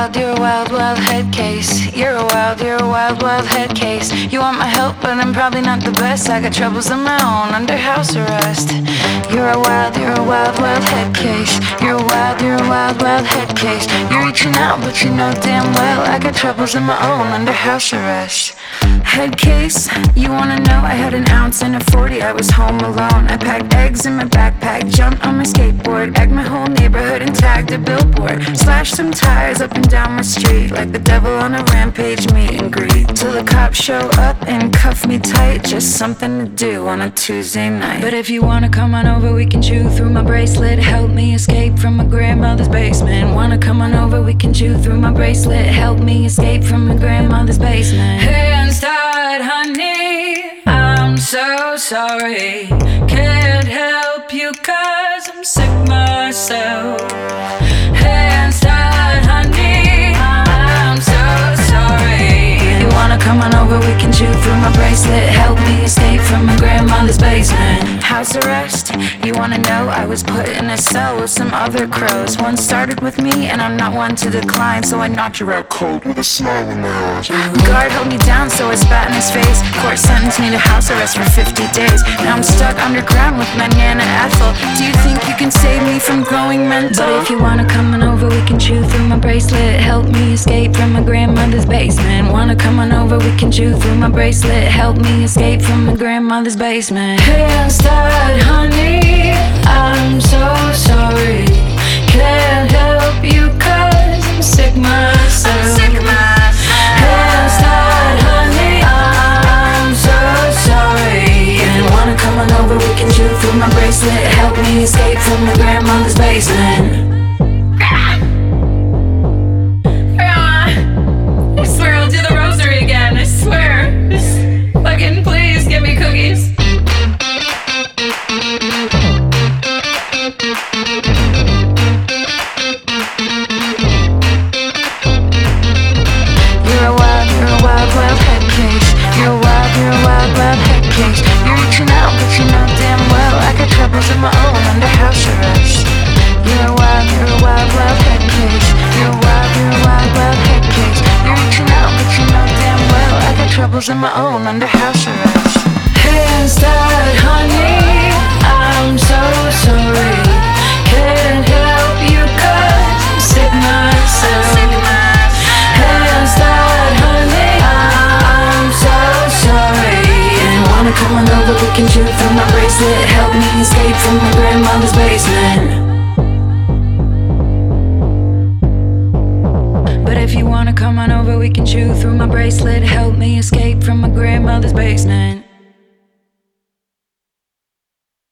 wild, wild head case. You're a wild, wild head case. You want my help, but I'm probably not the best. I got troubles of my own, under house arrest. You're a wild, wild head case. You're a wild, wild head case. You're reaching out, but you know damn well I got troubles of my own, under house arrest. Head case, you wanna know? I had an ounce and a 40, I was home alone. I packed eggs in my backpack, jumped on my skateboard, egged my whole neighborhood and tagged a billboard. Slashed some tires up and down my street, like the devil on a rampage meet and greet. Till the cops show up and cuff me tight, just something to do on a Tuesday night. But if you wanna come on over, we can chew through my bracelet. Help me escape from my grandmother's basement. Wanna come on over, we can chew through my bracelet. Help me escape from my grandmother's basement. Hands tied, honey, I'm so sorry. Can't help you cause I'm sick myself. Hands tied, honey, I'm so sorry. You wanna come on over, we can chew through my bracelet. Help me escape from my grandmother's basement. House arrest, you wanna know? I was put in a cell with some other crows. One started with me and I'm not one to decline, so I knocked you out cold with a smile in my eyes. Guard held me down, so I spat in his face. Court sentenced me to house arrest for 50 days. Now I'm stuck underground with my Nana Ethel. Do you think you can save me from growing mental? But if you wanna come on over, we can chew through my bracelet. Help me escape from my grandmother's basement. Wanna come on over, we can chew through my bracelet. Help me escape from my grandmother's basement. Hands tied, honey, I'm so sorry. Can't help you cause I'm sick myself. Hands tied, honey, I'm so sorry. And wanna come on over, we can chew through my bracelet. Help me escape from my grandmother's basement. I swear I'll do the rosary again, I swear. Just fucking please give me cookies. You're a wild, wild head case. You're a wild, wild head case. You're reaching out, but you know damn well I got troubles of my own, under house arrest. You're a wild, wild head case. You're a wild head case. You're reaching out, but you know damn well I got troubles of my own, under house arrest. Hands tied, honey, I'm so sorry. Can't help you cause I'm sick myself. Hands tied, honey, I'm so sorry. And wanna come on over, we can chew through my bracelet. Help me escape from my grandmother's basement. But if you wanna come on over, we can chew through my bracelet. Help me escape from my grandmother's basement.